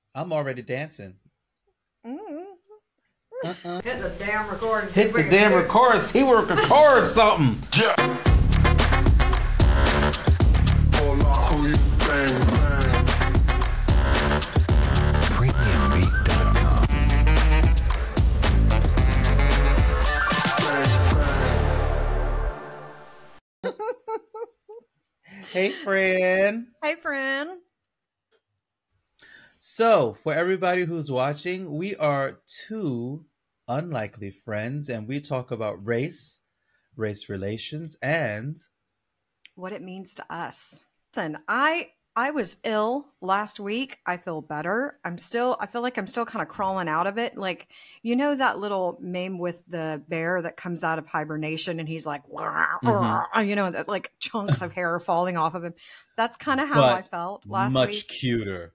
I'm already dancing. Mm. Uh-uh. Hit the damn record and see Hit if we the can damn do. record. See we record something. Hey, friend. Hey, friend. So, for everybody who's watching, we are two unlikely friends, and we talk about race, race relations, and What it means to us. Listen, I was ill last week. I feel better. I feel like I'm still kind of crawling out of it. Like, you know that little meme with the bear that comes out of hibernation and he's like, mhm, that like chunks of hair falling off of him. That's kind of how I but felt last much week. cuter.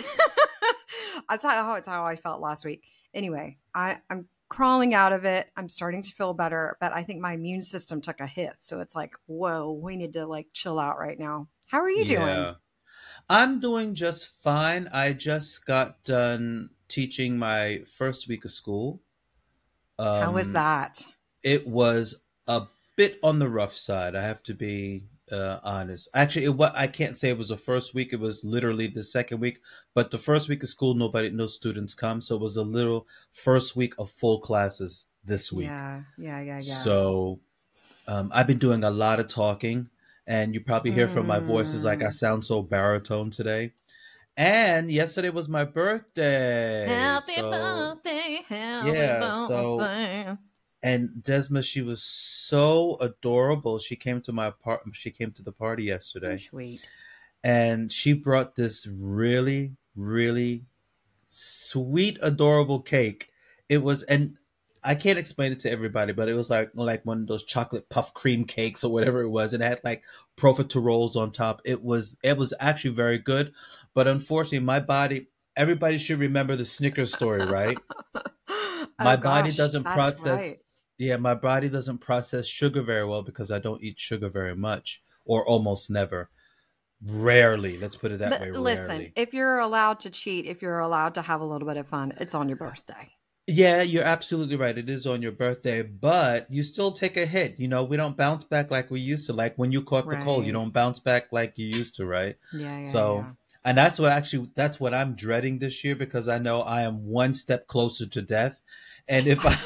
It's how I felt last week. Anyway, I'm crawling out of it. I'm starting to feel better, but I think my immune system took a hit. So it's like, whoa, we need to like chill out right now. How are you doing? Yeah. I'm doing just fine. I just got done teaching my first week of school. How is Um, that? it was a bit on the rough side. I have to be honest. Actually, what I can't say it was the first week. It was literally the second week. But the first week of school, no students come, so it was a little first week of full classes this week. Yeah, yeah, yeah, yeah. So I've been doing a lot of talking, and you probably hear from my voice is like I Mm. sound so baritone today. And yesterday was my birthday. Happy So, birthday, happy yeah. So, birthday. and Desma, she was so adorable. She came to the party Oh, yesterday, sweet. and she brought this really, really sweet, adorable cake. It was, and I can't explain it to everybody, but it was like one of those chocolate puff cream cakes or whatever it was. And it had like profiteroles on top. It was actually very good, but unfortunately, my body. Everybody should remember the Snickers story, right? Oh My body gosh, doesn't that's process. right. Yeah, my body doesn't process sugar very well because I don't eat sugar very much or almost never. Rarely, let's put it that way, But listen, rarely. if you're allowed to cheat, if you're allowed to have a little bit of fun, it's on your birthday. Yeah, you're absolutely right. It is on your birthday, but you still take a hit. We don't bounce back like we used to. Like when you caught the cold, you Right. don't bounce back like you used to, right? Yeah, yeah, So, yeah. and that's what I'm dreading this year because I know I am one step closer to death. And if I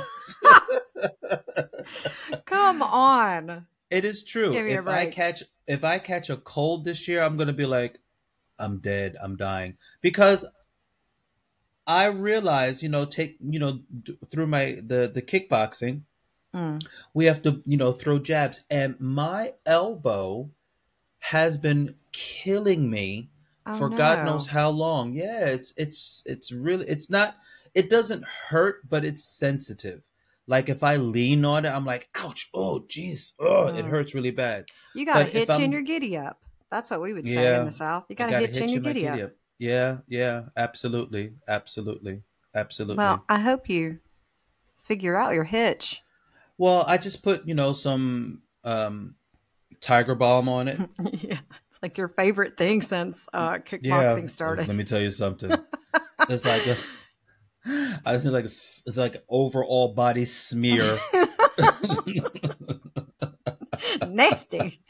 Come on. it is true. Give me a If break. I catch a cold this year, I'm going to be like I'm dead, I'm dying because I realize, take, through the kickboxing, Mm. we have to throw jabs, and my elbow has been killing me Oh for god knows no. how long. Yeah, it's really, it's not, it doesn't hurt, but it's sensitive. Like if I lean on it, I'm like, ouch, oh geez, oh, it Mm. hurts really bad. You got a But if hitch in I'm your giddy up. That's what we would say in Yeah, the South. You I got a got a hitch in hitch your in my giddy giddy up. up. Yeah, yeah, absolutely, absolutely, absolutely. Well, I hope you figure out your hitch. Well, I just put some tiger balm on it. Yeah. It's like your favorite thing since Yeah, kickboxing started. let me tell you something. It's like I was like it's like overall body smear. Nasty.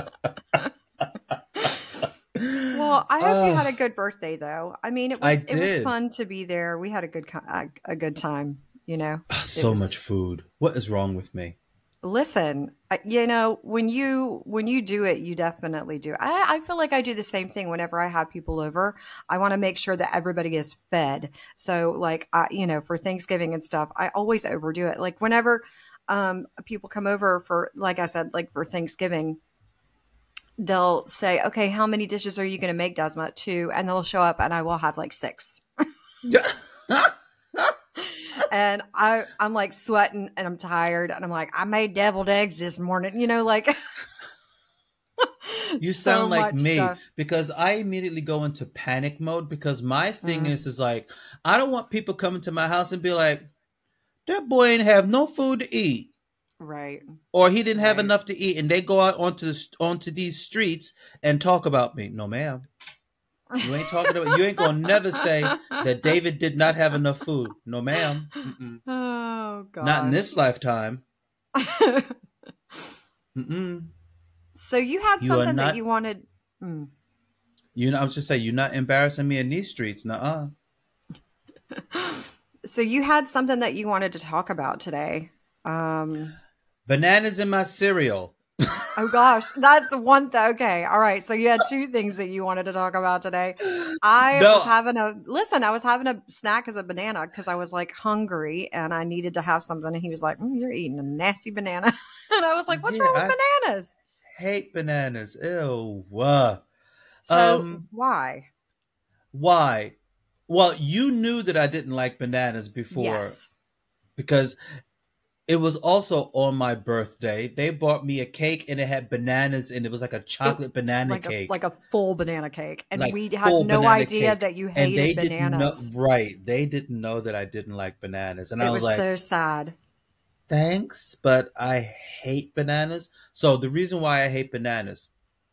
Well, I hope you had a good birthday though. I mean, it I was it was did. fun to be there. We had a good time, you know. It So much was food. What is wrong with me? listen, when you do it, you definitely do. I feel like I do the same thing whenever I have people over. I want to make sure that everybody is fed. So like for Thanksgiving and stuff, I always overdo it. Like whenever people come over for like I said, like for Thanksgiving, they'll say, "Okay, how many dishes are you going to make, Desma?" Two, and they'll show up, and I will have like six. And I'm like sweating, and I'm tired, and I'm like, I made deviled eggs this morning. Like You so sound like much me stuff. because I immediately go into panic mode because my thing Mm, is like I don't want people coming to my house and be like, that boy ain't have no food to eat, right, or he didn't have right. enough to eat, and they go out onto these streets and talk about me. No, ma'am. You ain't talking about. You ain't gonna never say that David did not have enough food. No, ma'am. Mm-mm. Oh Not in this gosh. lifetime. Mm-mm. So you had You are something that not. you wanted. Mm. You know, I was just saying, you're not embarrassing me in these streets. Nuh-uh. So you had something that you wanted to talk about today. Um, Bananas in my cereal. oh gosh, that's one thing. Okay, all right. So you had two things that you wanted to talk about today. I was No. having a listen. I was having a snack as a banana because I was like hungry and I needed to have something. And he was like, "You're eating a nasty banana," and I was like, "What's Yeah, wrong I with bananas?" hate bananas. Ew. So Um, why? why? Well, you knew that I didn't like bananas before Yes, because it was also on my birthday. They bought me a cake and it had bananas and it was like a it chocolate banana like cake, a full banana cake, and like we had full no banana idea cake. that you And they hated didn't know, bananas. right? They didn't know that I didn't like bananas. And I It was was like, so sad. thanks, but I hate bananas. So the reason why I hate bananas,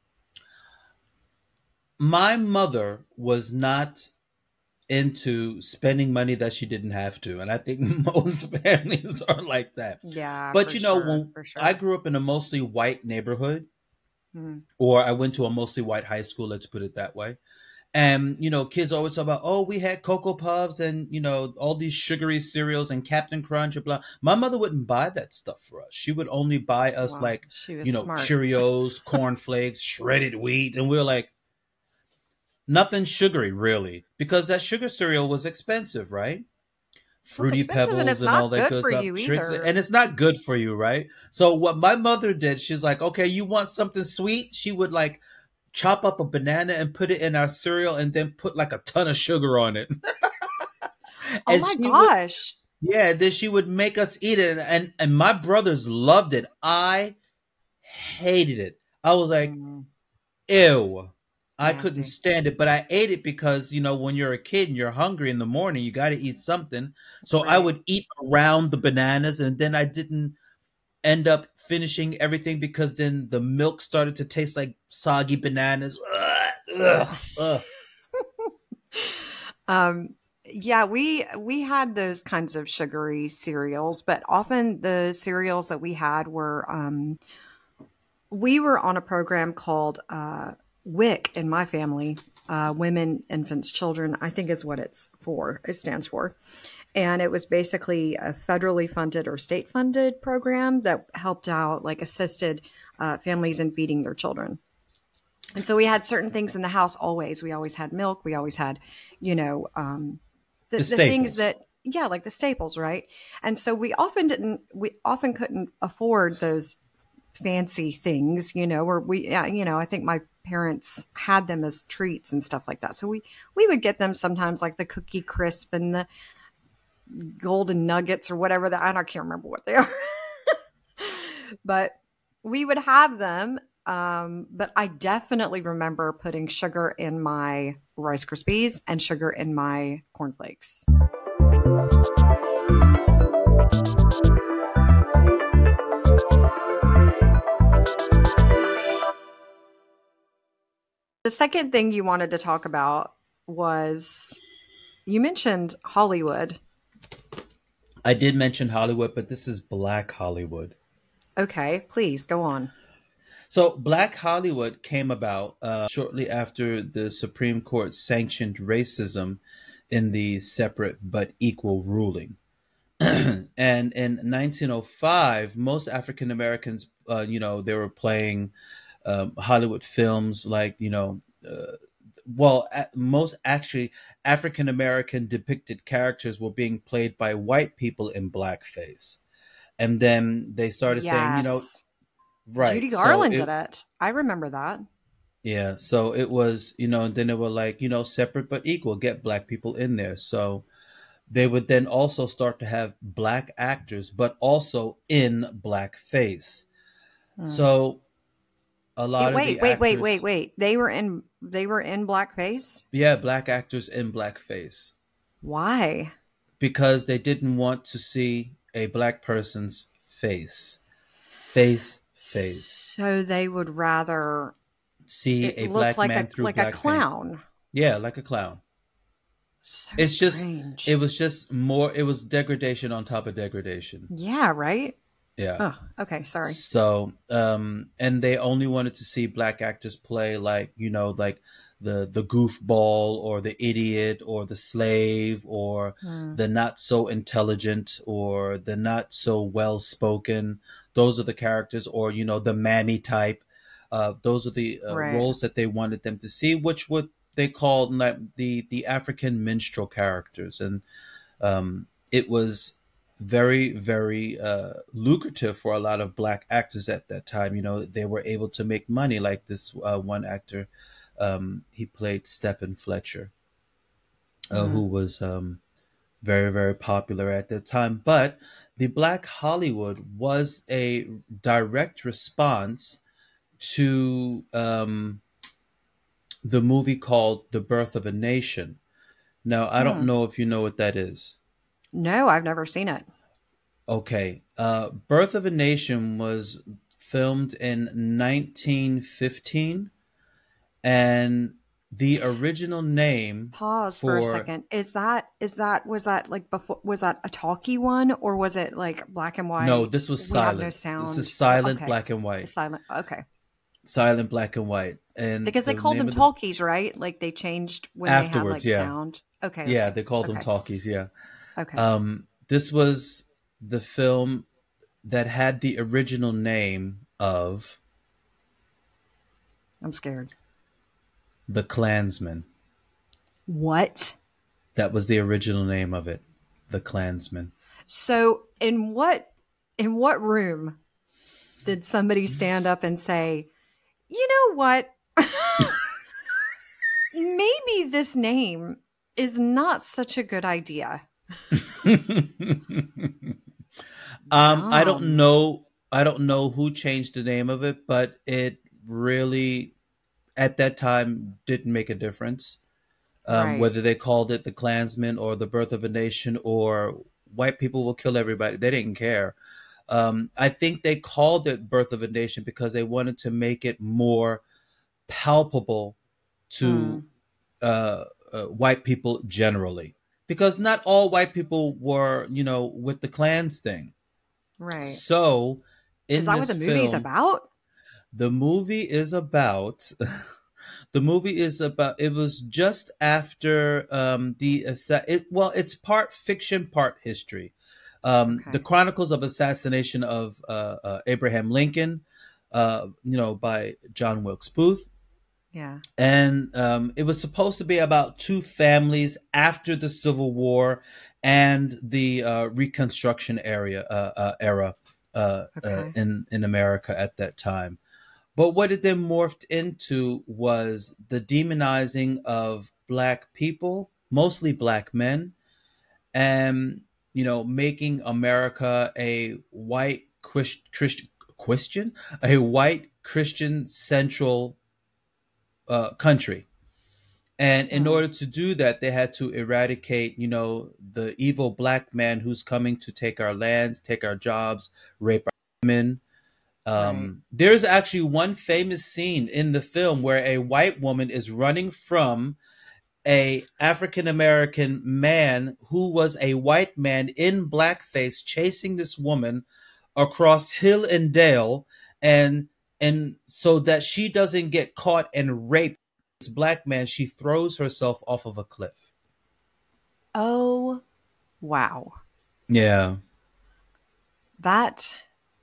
my mother was not into spending money that she didn't have to. And I think most families are like that. Yeah, But for you know, sure, when for I sure. grew up in a mostly white neighborhood, Mm. or I went to a mostly white high school, let's put it that way. And, you know, kids always talk about, oh, we had Cocoa Puffs and, you know, all these sugary cereals and Captain Crunch and blah. My mother wouldn't buy that stuff for us. She would only buy us Wow, like, she was you know, smart. Cheerios, cornflakes, shredded wheat. And we are like, nothing sugary, really, because that sugar cereal was expensive, right? Well, it's Fruity expensive and Pebbles it's and all not that good good for stuff, you tricks, either. and it's not good for you, right? So what my mother did, she's like, okay, you want something sweet? She would like chop up a banana and put it in our cereal, and then put like a ton of sugar on it, Oh and my she would, gosh. yeah, then she would make us eat it, and my brothers loved it. I hated it. I was like, Mm, ew. I couldn't nasty. stand it, but I ate it because, you know, when you're a kid and you're hungry in the morning, you got to eat something. So I Right. would eat around the bananas, and then I didn't end up finishing everything because then the milk started to taste like soggy bananas. Ugh, ugh, ugh. Um, yeah, we had those kinds of sugary cereals, but often the cereals that we had were we were on a program called WIC in my family, Women, Infants, Children, I think is what it stands for. And it was basically a federally funded or state funded program that helped out, like assisted families in feeding their children. And so we had certain things in the house always. We always had milk. We always had, you know, The the things staples. that, yeah, like the staples, right? And so we often couldn't afford those fancy things, you know, or yeah, you know, I think my parents had them as treats and stuff like that. So we would get them sometimes like the cookie crisp and the golden nuggets or whatever that I can't remember what they are. But we would have them. But I definitely remember putting sugar in my Rice Krispies and sugar in my cornflakes. The second thing you wanted to talk about was you mentioned Hollywood. I did mention Hollywood, but this is Black Hollywood. Okay, please go on. So, Black Hollywood came about shortly after the Supreme Court sanctioned racism in the separate but equal ruling. And in 1905, most African Americans, you know, they were playing Hollywood films like, you know, most actually African American depicted characters were being played by white people in blackface. And then they started saying, you know, Yes. right. Judy So Garland it, did it. I remember that. yeah, so it was, you know, and then they were like, you know, separate but equal, get black people in there. So they would then also start to have black actors, but also in blackface. Hmm. So a lot of the actors, Wait. They were in blackface? yeah, black actors in blackface Why? because they didn't want to see a black person's face. Face. So they would rather See it a look black like man through a black paint. clown. Yeah, like a clown. So It's just, it strange. was just more, it was degradation on top of degradation. Yeah, right? Yeah. Oh, okay, sorry. So, and they only wanted to see black actors play like, like the goofball or the idiot or the slave or Hmm. the not so intelligent or the not so well spoken. Those are the characters, or the mammy type. Those are the Right. roles that they wanted them to see, which would they called like the African minstrel characters, and it was very, very lucrative for a lot of black actors at that time. They were able to make money. Like this one actor, he played Stephen Fletcher, Hmm. who was very, very popular at that time. But the Black Hollywood was a direct response to the movie called The Birth of a Nation. Now, I don't Hmm. know if you know what that is. No, I've never seen it. Okay. Birth of a Nation was filmed in 1915, and the original name Pause for a for second. Was that like before, was that a talkie one or was it like black and no, white? this was We have no silent. This is sound. silent Okay. black and white. It's silent. Okay. Silent black and white. And Because they the called name them of the talkies, right? Like they changed when they had afterwards, like yeah. sound. Okay, Yeah, okay. they called them Okay. talkies, yeah. Okay. This was the film that had the original name of I'm scared. The Klansman. What? That was the original name of it. The Klansman. So, in what room did somebody stand up and say, "You know what? Maybe this name is not such a good idea." I don't Dumb. know. I don't know who changed the name of it, but it really, at that time, didn't make a difference. Right. Whether they called it the Klansman or the Birth of a Nation or white people will kill everybody, they didn't care. I think they called it Birth of a Nation because they wanted to make it more palpable to Mm, uh, white people generally, because not all white people were, with the Klans thing. right. So, Is in that what this the movie's film, about? the movie is about. The movie is about. It was just after well, it's part fiction, part history. The Okay. Chronicles of Assassination of Abraham Lincoln, by John Wilkes Booth, Yeah. and it was supposed to be about two families after the Civil War and the Reconstruction era Okay. in America at that time. But what it then morphed into was the demonizing of black people, mostly black men, and making America a white Christian, a white Christian central country. And in Hmm. order to do that, they had to eradicate, the evil black man who's coming to take our lands, take our jobs, rape our women. Right. There's actually one famous scene in the film where a white woman is running from a African American man who was a white man in blackface chasing this woman across hill and dale, and so that she doesn't get caught and raped this black man, she throws herself off of a cliff. Oh, wow. Yeah. That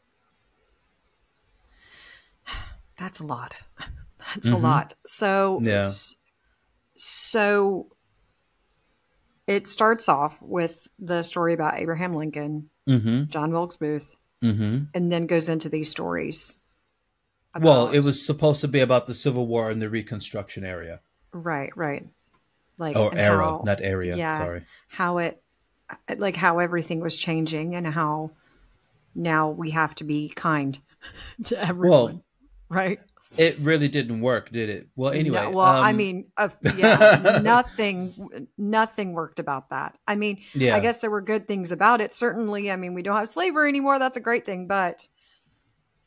that's a lot. That's a Mhm. lot. So Yeah. so it starts off with the story about Abraham Lincoln, Mhm. John Wilkes Booth, Mhm. and then goes into these stories Well, it about was supposed to be about the Civil War and the Reconstruction area. right, right. Like Or and era, how not area, yeah, sorry. how it like how everything was changing and how now we have to be kind to everyone, Well, right? it really didn't work, did it? Well, No, anyway, well, I mean, yeah, nothing worked about that. I mean, I yeah, guess there were good things about it. Certainly, I mean, we don't have slavery anymore. That's a great thing, but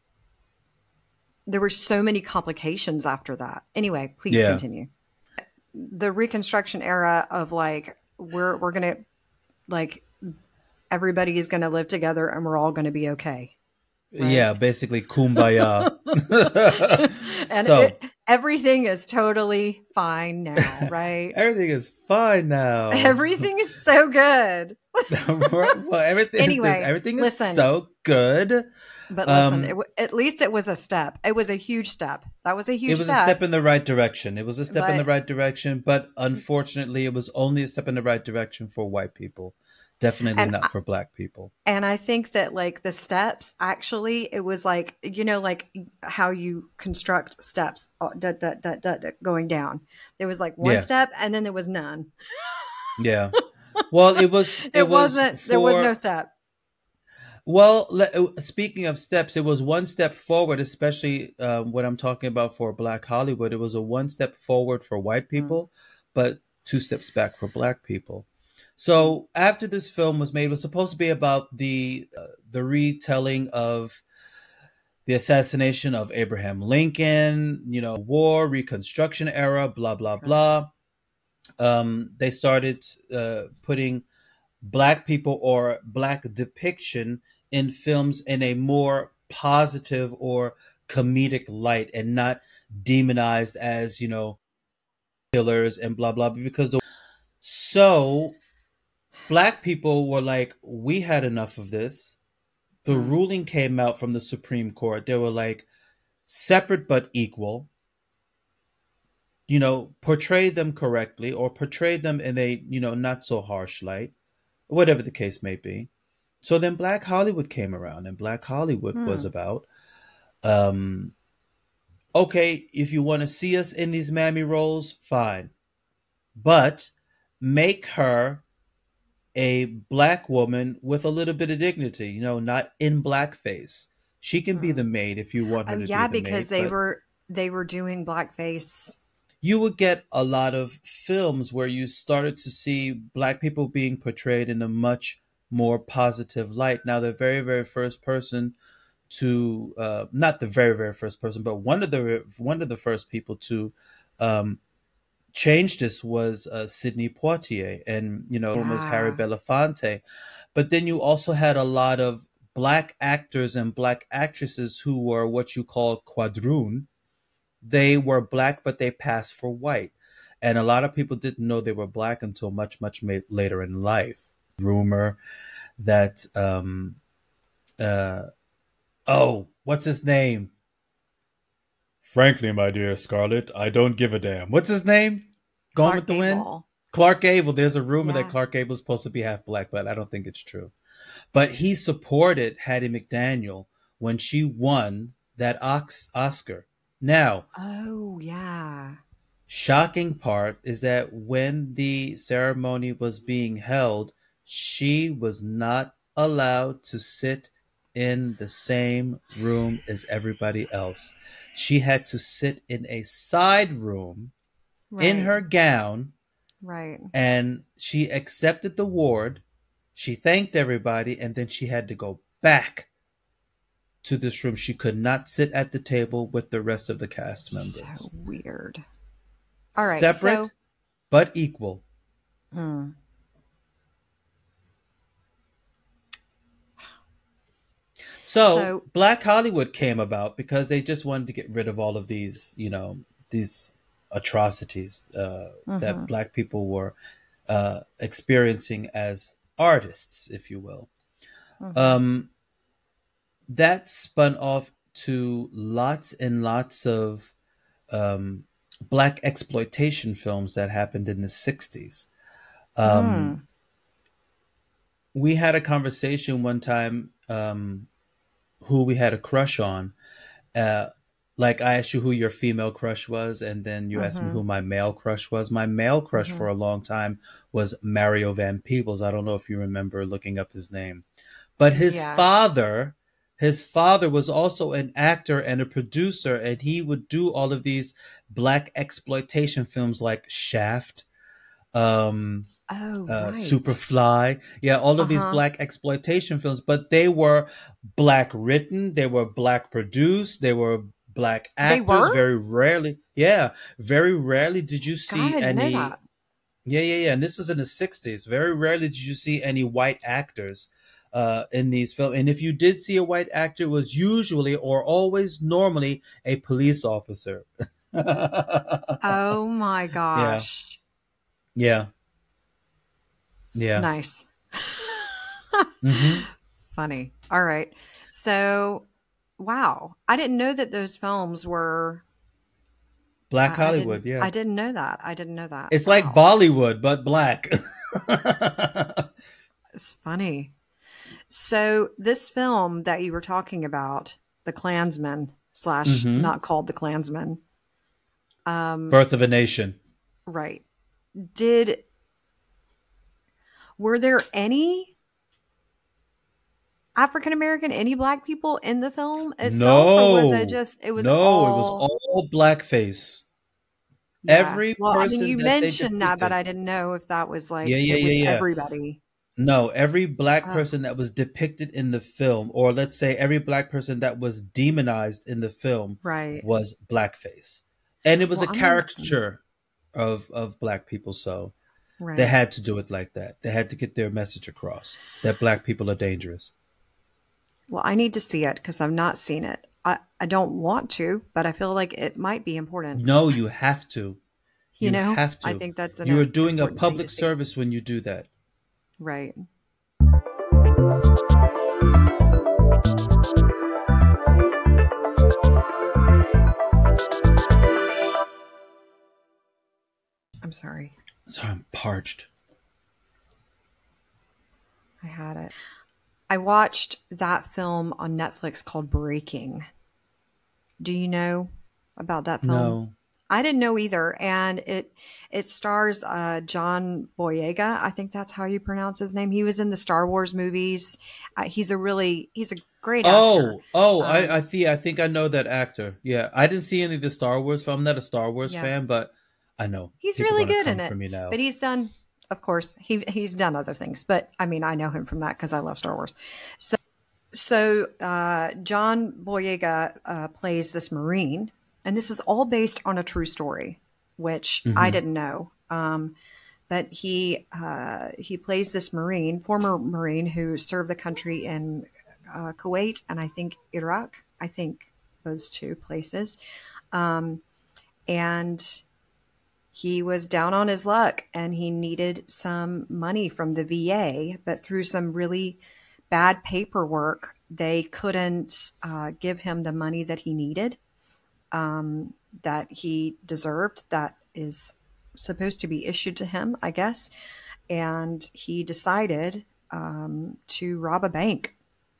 there were so many complications after that. Anyway, please yeah. continue. the Reconstruction era of like we're gonna like everybody is gonna live together and we're all gonna be okay, right? Yeah, basically kumbaya. And So everything is totally fine now, right? everything is fine now. Everything is so good. Well, Anyway, everything is listen, so good. but listen, Um, at least it was a step. It was a huge step. That was a it huge was a step. step in the right direction. It was a step in the But right direction, but unfortunately, it was only a step in the right direction for white people. Definitely and not for black people. And I think that like the steps actually, it was like, like how you construct steps going down. There was like one Yeah, step and then there was none. yeah. Well, it was There was no for step. well. Speaking of steps, it was one step forward, especially what I'm talking about for Black Hollywood. It was a one step forward for white Mm, people, but two steps back for Black people. mm, So after this film was made, it was supposed to be about the retelling of the assassination of Abraham Lincoln, war, Reconstruction era, blah blah right. blah. They started putting black people or black depiction in films in a more positive or comedic light and not demonized as killers and blah blah because so black people were like, we had enough of this. The Mm, ruling came out from the Supreme Court. They were like, separate but equal, portray them correctly or portray them in a not so harsh light, whatever the case may be. So then Black Hollywood came around, and Black Hollywood was mm, about, um, okay, if you want to see us in these mammy roles, fine, but make her a black woman with a little bit of dignity, not in blackface. She can be the mm. maid if you want Oh her to be yeah, the because maid, but they were doing blackface. you would get a lot of films where you started to see black people being portrayed in a much more positive light. Now, the very, very first person to not the very, very first person, but one of the first people to um, change this was Sidney Poitier, and was Harry Yeah. Belafonte. But then you also had a lot of black actors and black actresses who were what you call quadroon. They were black, but they passed for white. And a lot of people didn't know they were black until much, much later in life. Rumor that, uh, oh, what's his name? Frankly, my dear Scarlett, I don't give a damn. What's his name? Gone with Clark the Wind? Gable. Clark Gable. There's a rumor that Yeah. Clark Gable is supposed to be half black, but I don't think it's true. But he supported Hattie McDaniel when she won that Oscar. Now, Oh yeah. shocking part is that when the ceremony was being held, she was not allowed to sit in the same room as everybody else. She had to sit in a side room in Right. her gown, Right. and she accepted the award. She thanked everybody, and then she had to go back to this room. She could not sit at the table with the rest of the cast So members. weird. All right. Separate but equal. Hmm. So So, Black Hollywood came about because they just wanted to get rid of all of these, these atrocities that hmm Black people were experiencing as artists, if you will. hmm Um, that spun off to lots and lots of um, Black exploitation films that happened in the 60s. Um, mm, we had a conversation one time who we had a crush on. Uh, like I asked you who your female crush was, and then you asked me hmm who my male crush was. My male crush hmm for a long time was Mario Van Peebles. I don't know if you remember looking up his name, but yes. his father was also an actor and a producer, and he would do all of these black exploitation films like Shaft, um, Oh, right. Superfly. Yeah, all Uh of these huh. black exploitation films, but they were black written, they were black produced, they were black They actors. were? Very rarely, yeah, very rarely did you God, I see didn't know any. that. Yeah, yeah, yeah. And this was in the '60s. Very rarely did you see any white actors in these films. And if you did see a white actor, it was usually or always normally a police officer. Oh my Yeah, gosh. yeah, yeah. Nice. Hmm. Funny. All right. So, wow. I didn't know that those films were Black I Hollywood. didn't Yeah, I didn't know that. I didn't know that. it's like Wow. Bollywood but black. It's funny. So, this film that you were talking about, The Klansman slash Hmm. not called The Klansman, um, Birth of a Nation. right. Did were there any African American, any black people in the film itself, or was it No, just it was no, it was all all blackface. yeah. Every Well, I mean, person you that they mentioned that, but depicted. I didn't know if that was Yeah, like yeah, it was yeah, yeah. everybody. No, every black Oh, person that was depicted in the film, or let's say every black person that was demonized in the film, right. was blackface. And it was Well, a I'm gonna caricature of black people, so they right. had to do it like that. They had to get their message across that black people are dangerous. Well, I need to see it because I've not seen it. I don't want to, but I feel like it might be important. No, you have to. You You know, have I to. think that's You are an doing a important thing to public see. service when you do that. Right. I'm sorry. So I'm parched. I had it. I watched that film on Netflix called Breaking. Do you know about that film? No. I didn't know either, and it stars John Boyega. I think that's how you pronounce his name. He was in the Star Wars movies. He's a great actor. I Um, see. I think I know that actor. Yeah, I didn't see any of the Star Wars film. I'm not a Star Wars yeah, fan, but I know he's people really gonna good in come for it. me But now. he's done, of course, he's done other things. But I mean, I know him from that because I love Star Wars. So John Boyega plays this Marine, and this is all based on a true story, which I Hmm. didn't know. But he plays this Marine, former Marine who served the country in Kuwait and I think Iraq. I think those two places. Um, and he was down on his luck and he needed some money from the VA, but through some really bad paperwork, they couldn't give him the money that he needed, that he deserved, that is supposed to be issued to him, I guess. And he decided to rob a bank.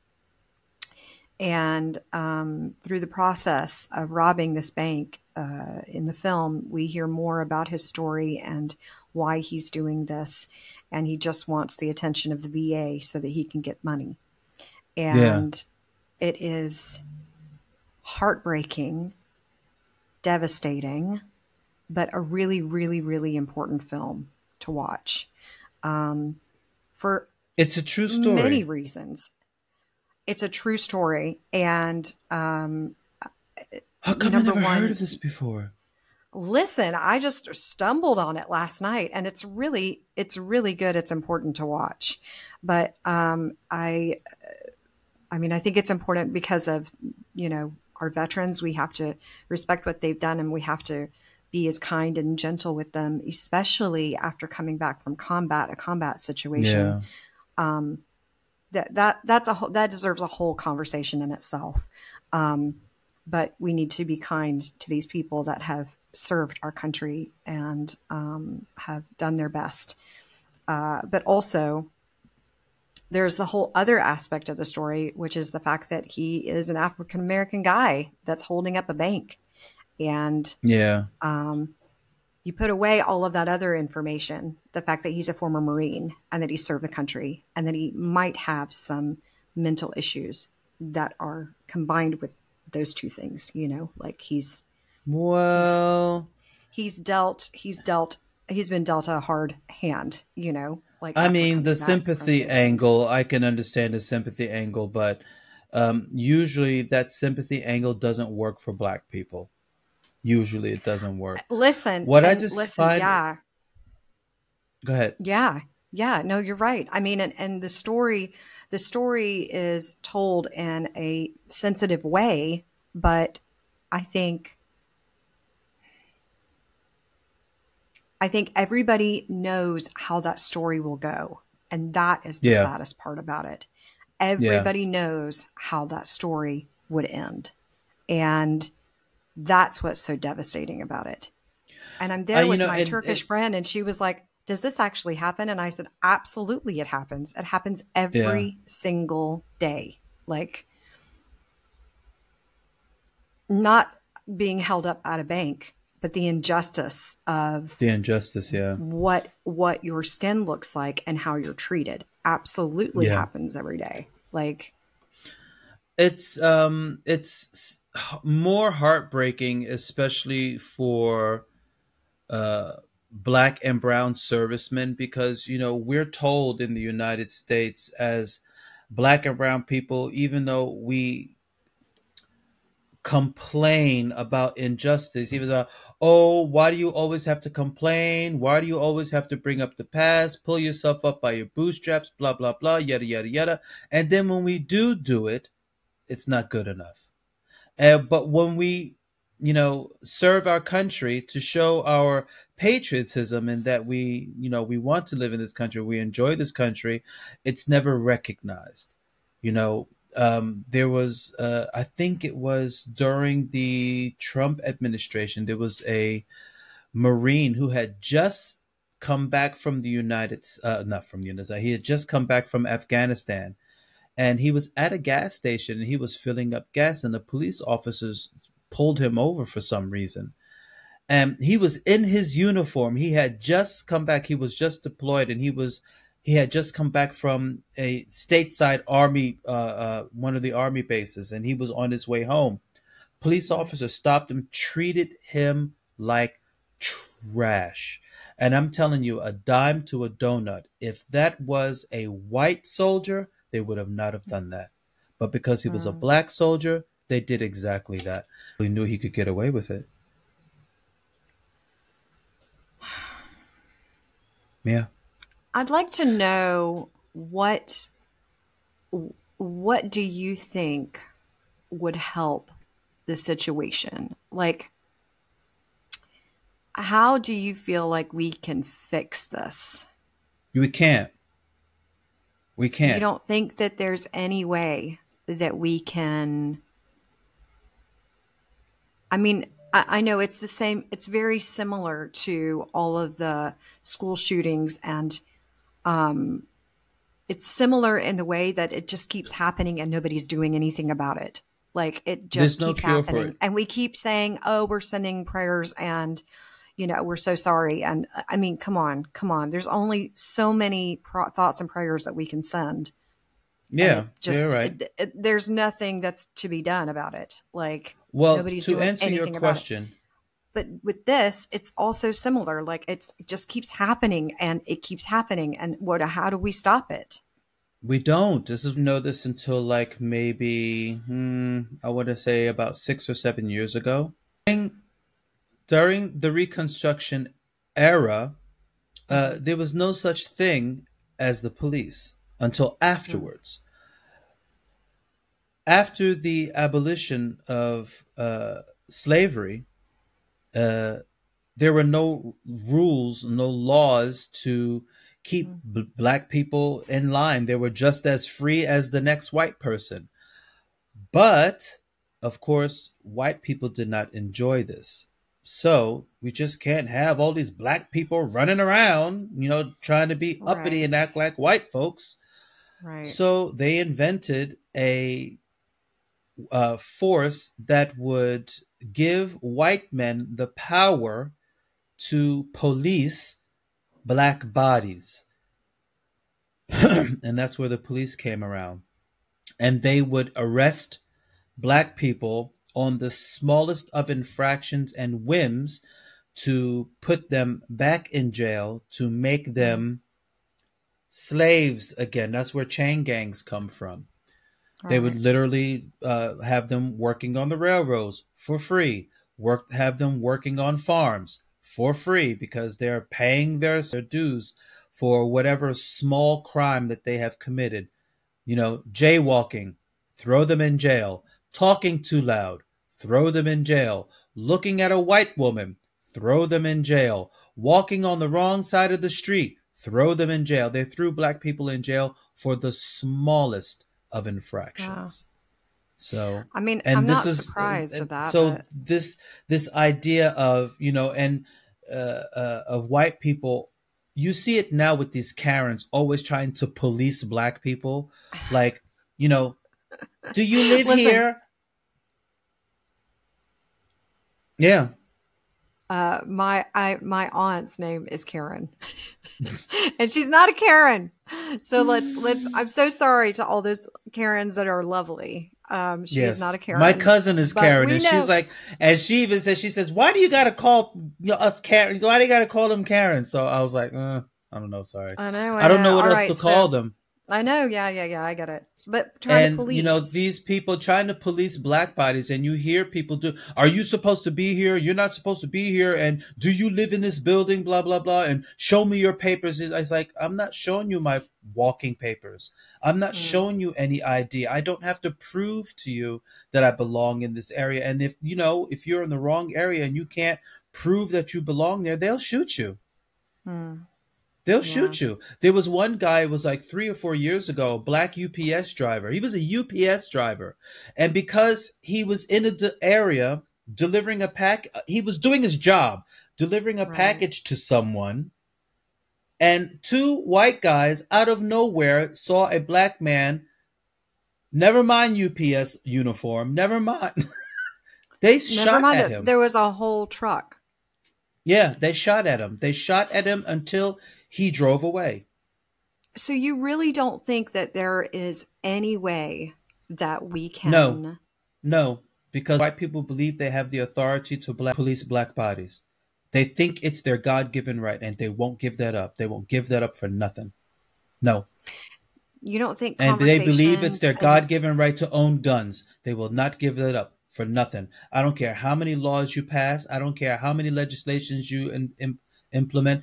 And through the process of robbing this bank in the film, we hear more about his story and why he's doing this. And he just wants the attention of the VA so that he can get money. Yeah, And it is heartbreaking, devastating, but a really, really, really important film to watch for it's a true many story. reasons. It's a true story. And How come I number never heard one, of this before? listen, I just stumbled on it last night and it's really good. It's important to watch. But I mean, I think it's important because of, our veterans. We have to respect what they've done and we have to be as kind and gentle with them, especially after coming back from combat, a combat situation. Yeah, That deserves a whole conversation in itself. But we need to be kind to these people that have served our country and have done their best. But also, there's the whole other aspect of the story, which is the fact that he is an African American guy that's holding up a bank. And yeah, you put away all of that other information, the fact that he's a former Marine and that he served the country and that he might have some mental issues that are combined with those two things, like he's well, he's been dealt a hard hand, like I after mean, the coming back from sympathy those things. angle, I can understand the sympathy angle, but Usually that sympathy angle doesn't work for black people. Usually it doesn't work. Listen What I and just listen, find, yeah. go ahead. Yeah. Yeah, no, you're right. I mean, and the story is told in a sensitive way, but I think I think everybody knows how that story will go. And that is the Yeah, saddest part about it. yeah. Everybody knows how that story would end. And that's what's so devastating about it. And I'm there with my And Turkish friend, and she was like, "Does this actually happen?" And I said, "Absolutely, it happens. It happens yeah, every single day. Like, not being held up at a bank, but the injustice of the injustice. Yeah, what your skin looks like and how you're treated absolutely yeah. happens every day. Like, More heartbreaking, especially for uh, black and brown servicemen, because we're told in the United States as black and brown people, even though we complain about injustice, even though, oh, why do you always have to complain? Why do you always have to bring up the past? Pull yourself up by your bootstraps, blah blah blah, yada yada yada. And then when we do it, it's not good enough. But when we, serve our country to show our patriotism and that we want to live in this country, we enjoy this country, it's never recognized. There was, I think it was during the Trump administration, there was a Marine who had just come back from not from the United States, he had just come back from Afghanistan, and he was at a gas station and he was filling up gas, and the police officers pulled him over for some reason. And he was in his uniform. He had just come back. He was just deployed, and he had just come back from a stateside army, one of the army bases, and he was on his way home. Police officer stopped him, treated him like trash. And I'm telling you, a dime to a donut. If that was a white soldier, they would have not have done that. But because he was a mm, black soldier, they did exactly that. He knew he could get away with it. Yeah. I'd like to know what do you think would help the situation? Like, how do you feel like we can fix this? We can't. We You can't. don't think that there's any way that we can? I mean, I know it's the same, it's very similar to all of the school shootings, and it's similar in the way that it just keeps happening and nobody's doing anything about it. Like, it There's just no keeps cure for happening. it. And we keep saying, oh, we're sending prayers and, we're so sorry. And I mean, come on, come on. There's only so many thoughts and prayers that we can send. And Yeah, you're right. there's nothing that's to be done about it. Like, Well, nobody's to doing answer your anything about it. question, But with this, it's also similar. Like, it just keeps happening and it keeps happening. And how do we stop it? we don't. This is know this until like maybe I want to say about 6 or 7 years ago. During the Reconstruction era, Hmm. there was no such thing as the police until Hmm. afterwards. After the abolition of slavery, uh, there were no rules, no laws to keep black people in line. They were just as free as the next white person. But, of course, white people did not enjoy this. So we just can't have all these black people running around, trying to be uppity and Right. act like white folks. Right. So they invented a force that would give white men the power to police black bodies. And that's where the police came around. And they would arrest black people on the smallest of infractions and whims to put them back in jail to make Mm. them slaves again. That's where chain gangs come from. They would Right. literally have them working on the railroads for free. Have them working on farms for free because they're paying their dues for whatever small crime that they have committed. Jaywalking, throw them in jail. Talking too loud, throw them in jail. Looking at a white woman, throw them in jail. Walking on the wrong side of the street, throw them in jail. They threw black people in jail for the smallest of Wow. infractions. So, I mean, I'm and this not is surprised at that, so but this idea of and of white people, you see it now with these Karens always trying to police black people, like, you know, do you live listen, here? Yeah, my aunt's name is Karen, and she's not a Karen. So let's. I'm so sorry to all those Karens that are lovely. She is not yes. a My Karen, cousin is but Karen, we and she's know. like, and she even says, she says, why do you gotta call us Karen? Why do you gotta call them Karen? So I was like, I don't know, sorry, I know, I I don't know know. what All else right, to call so them. I know, yeah, yeah, yeah. I get it. But trying to And police. these people trying to police black bodies, and you hear people do, are you supposed to be here, you're not supposed to be here, and do you live in this building, blah blah blah, and show me your papers. It's like, I'm not showing you my walking papers. I'm not Mm, showing you any ID. I don't have to prove to you that I belong in this area. And if you're in the wrong area and you can't prove that you belong there, they'll shoot you. mm, They'll yeah, shoot you. There was one guy, it was like 3 or 4 years ago, a black UPS driver. He was a UPS driver. And because he was in a area delivering a pack, he was doing his job, delivering a right. package to someone. And two white guys out of nowhere saw a black man, never mind UPS uniform, never mind. They Never shot mind at that him. there was a whole truck. Yeah, they shot at him. They shot at him until he drove away. So you really don't think that there is any way that we No, can. no, because white people believe they have the authority to police black bodies. They think it's their God given right, and they won't give that up. They won't give that up for nothing. No. You don't think And they believe it's conversations their and God given right to own guns. They will not give that up for nothing. I don't care how many laws you pass. I don't care how many legislations you implement.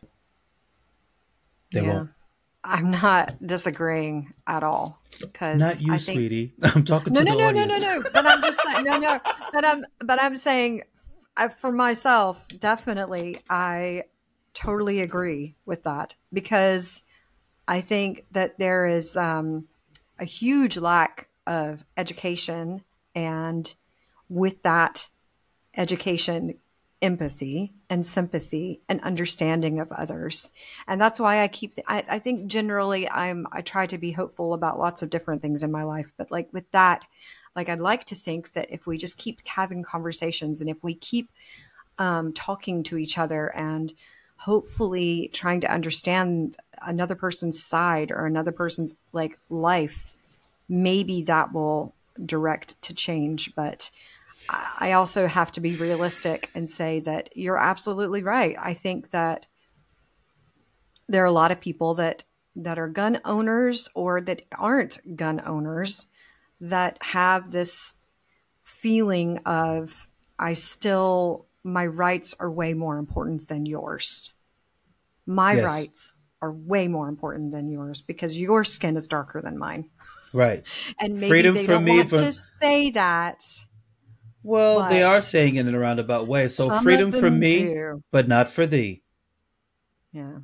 They yeah, won't. I'm not disagreeing at all Not because you, I think sweetie. I'm talking no, to no, the no, no, no, audience. no. But I'm just saying no, no. But I'm saying for myself, definitely, I totally agree with that because I think that there is a huge lack of education, and with that education, empathy and sympathy and understanding of others. And that's why I think generally I try to be hopeful about lots of different things in my life. But like with that, like I'd like to think that if we just keep having conversations and if we keep talking to each other and hopefully trying to understand another person's side or another person's like life, maybe that will direct to change. But I also have to be realistic and say that you're absolutely right. I think that there are a lot of people that are gun owners or that aren't gun owners that have this feeling of my rights are way more important than yours. My Yes, rights are way more important than yours because your skin is darker than mine. right. And maybe Freedom they from don't me want from. to say that, Well, they are but saying it in a roundabout way. So some of freedom from them me, do. but not for thee. Yeah.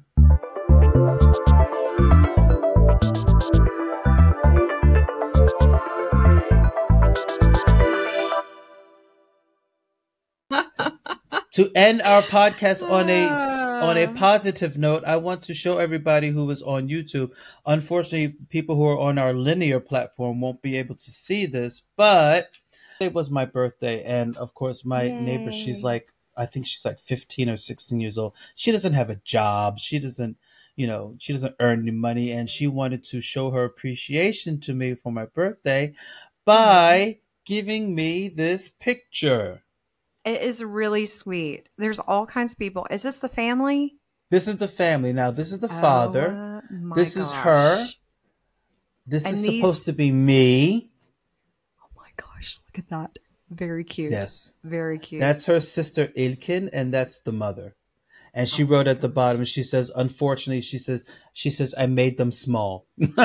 To end our podcast on a Ah. positive note, I want to show everybody who is on YouTube. Unfortunately, people who are on our linear platform won't be able to see this, but it was my birthday, and of course, my neighbor, she's Yay. like, I think she's like 15 or 16 years old. She doesn't have a job. She doesn't earn any money, and she wanted to show her appreciation to me for my birthday Aw. by giving me this picture. It is really sweet. There's all kinds of people. Is this the family? This is the family. Now, this is the Oh father. my This is her. gosh. This is And supposed these, to be me. gosh, look at that. Very cute. Yes. Very cute. That's her sister Ilkin, and that's the mother. And she Oh my wrote at the bottom, gosh. she says, unfortunately, she says, I made them small.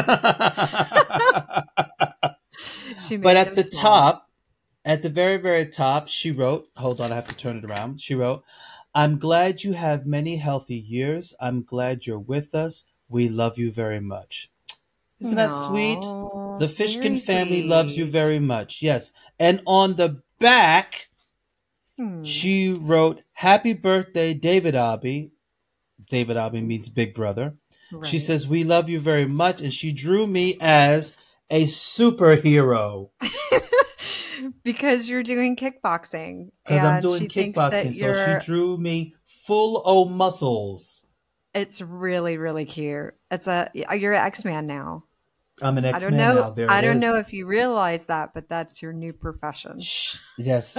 She But made at them the small. top, at the very, very top, she wrote, hold on, I have to turn it around. She wrote, I'm glad you have many healthy years. I'm glad you're with us. We love you very much. Isn't that sweet? The No, Fishkin very family loves you sweet. very much. Yes. And on the back, Hmm. she wrote, Happy birthday, David Abbey. David Abbey means big brother. She Right. says, We love you very much. And she drew me as a superhero Because you're doing kickboxing because I'm and doing she thinks that kickboxing. So she you're drew me full o' muscles. it's really, really cute. You're an X-Man now. I'm an I don't X-Man know now. There I it don't know is. if you realize that, but that's your new profession. Yes.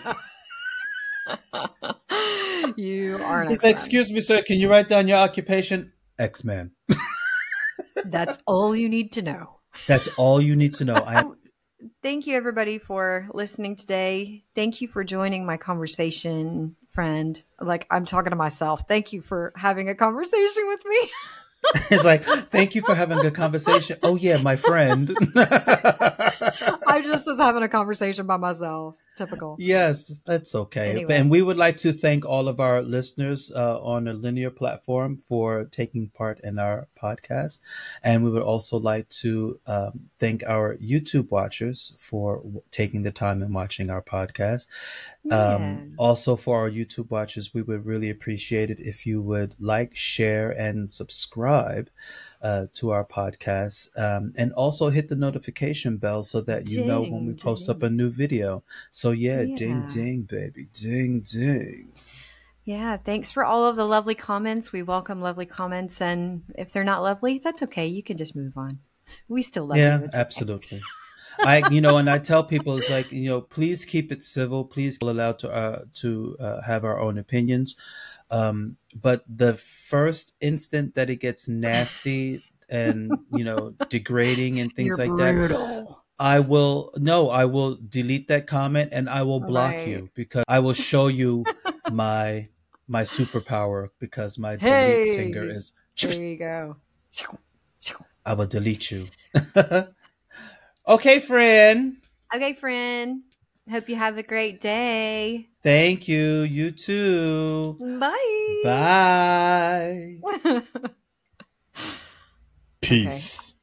You are an He said, X-Men. Excuse me, sir. Can you write down your occupation? X-Man. That's all you need to know. That's all you need to know. I Oh, thank you everybody for listening today. Thank you for joining my conversation, friend. Like I'm talking to myself. Thank you for having a conversation with me. It's like, thank you for having a conversation. Oh yeah, my friend. I just was having a conversation by myself. Typical. Yes, that's okay. And Anyway, we would like to thank all of our listeners on a linear platform for taking part in our podcast. And we would also like to thank our YouTube watchers for taking the time and watching our podcast. yeah. Also, for our YouTube watchers, we would really appreciate it if you would like, share, and subscribe to our podcast. And also hit the notification bell so that you know when we Ding, post up a ding. new video. So, yeah, ding, Yeah. ding, baby. Ding, ding. Yeah. Thanks for all of the lovely comments. We welcome lovely comments. And if they're not lovely, that's okay. You can just move on. We still love you. Yeah, It's okay. absolutely. And I tell people, it's like, please keep it civil. Please allowed to have our own opinions. But the first instant that it gets nasty and, degrading and things You're like that, brutal. I will delete that comment and I will block Right. you because I will show you my my superpower because my delete finger Hey, is there you go. I will delete you. Okay, friend. Okay, friend. Hope you have a great day. Thank you. You too. Bye. Bye. Okay. Peace.